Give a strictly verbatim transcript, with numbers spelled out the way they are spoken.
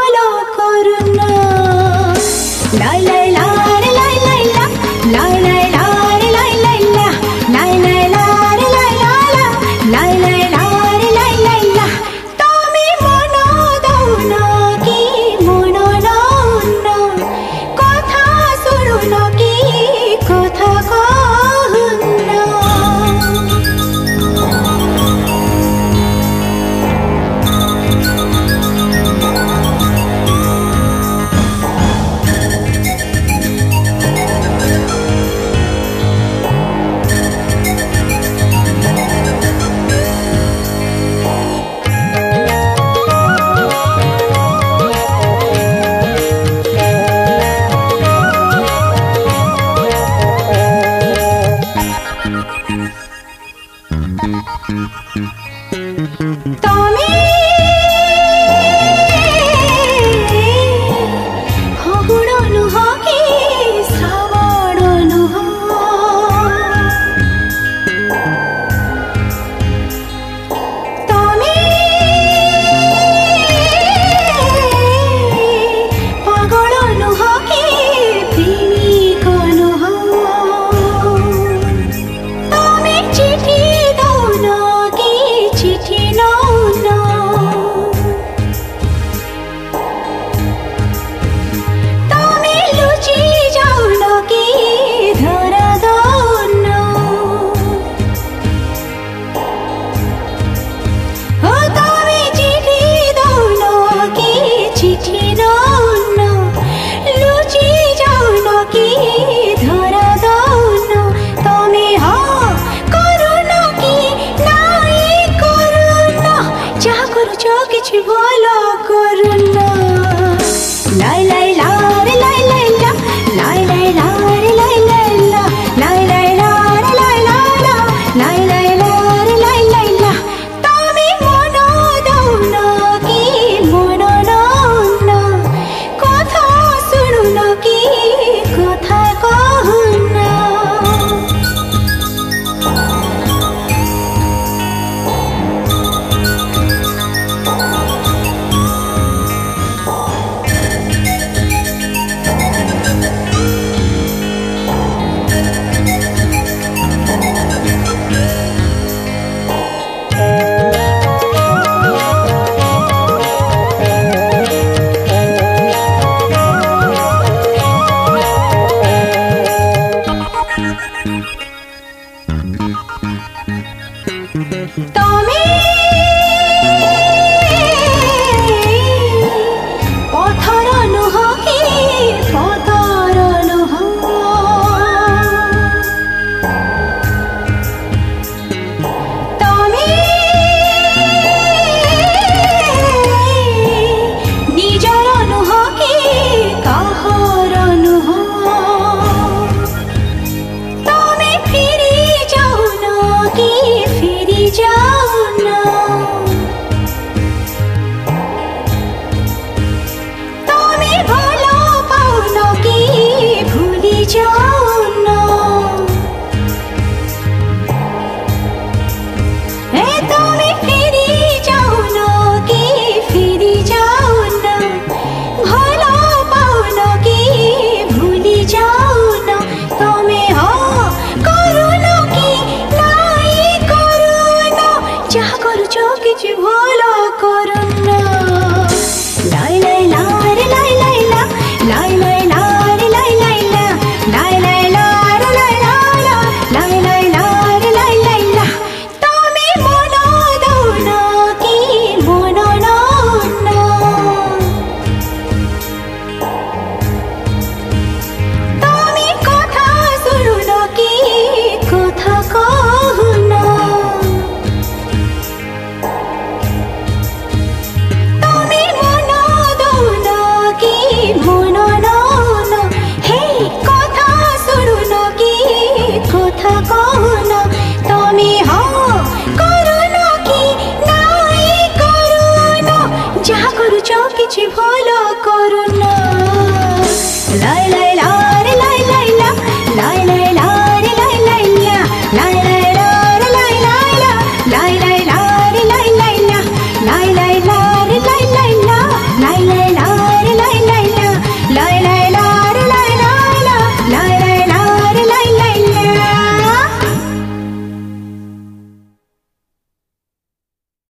भलो करुना लाई लाई ला रे लाई लाई ला लाई लाई ला रे लाई लाई ला लाई लाई ला रे लाई ला ला लाई लाई ला रे लाई लाई ला तमे मन दौना कि मन नौना कथा सुनुन कि कथा कहना तमे फगुण नुह कि श्रावण नुह तमे पागल नुह कि प्रेमिक नुह तमे चिठी दौन कि चिठी नौन तमे लुचि जाउन कि धरा दौन हो तमे चिठी दौन कि चिठी नौन लुचि जाउन कि धरा दौन तमे हाँ करुन कि नाई करुन जा करुछ किछि भलो करुन लाई लाई ला रे लाई लाई ला लाई लाई ला रे लाई लाई ला लाई लाई ला रे लाई ला ला लाई लाई ला रे लाई लाई ला तमे मन दौन कि मन नौन कथा सुनुन कि कथा कहना तमे पथर नुह कि पतर नुह तमे निजर नुह कि काहर नुह तमे फिरी जाउन कि फिरी जाउन तमे भलो पाउन कि भूली जाउन ए तमे फिरी जाउन कि फिरी जाउन भलो पाउन कि भूली जाउन तमे हाँ करुन कि नाई करुन जा करुछ किछि भलो करुन लाई लाई ला रे लाई लाई ला लाई लाई ला रे लाई लाई ला लाई लाई ला रे लाई ला ला लाई लाई ला रे लाई लाई ला तमे मन दौन कि मन नौन तमे कथा सुनुन कि कथा कहना तमे मन दौन कि मन नौन हे कथा सुनुन कि कथा कहना तमे हाँ करुन कि नाई करुन जा करुछ किछि भलो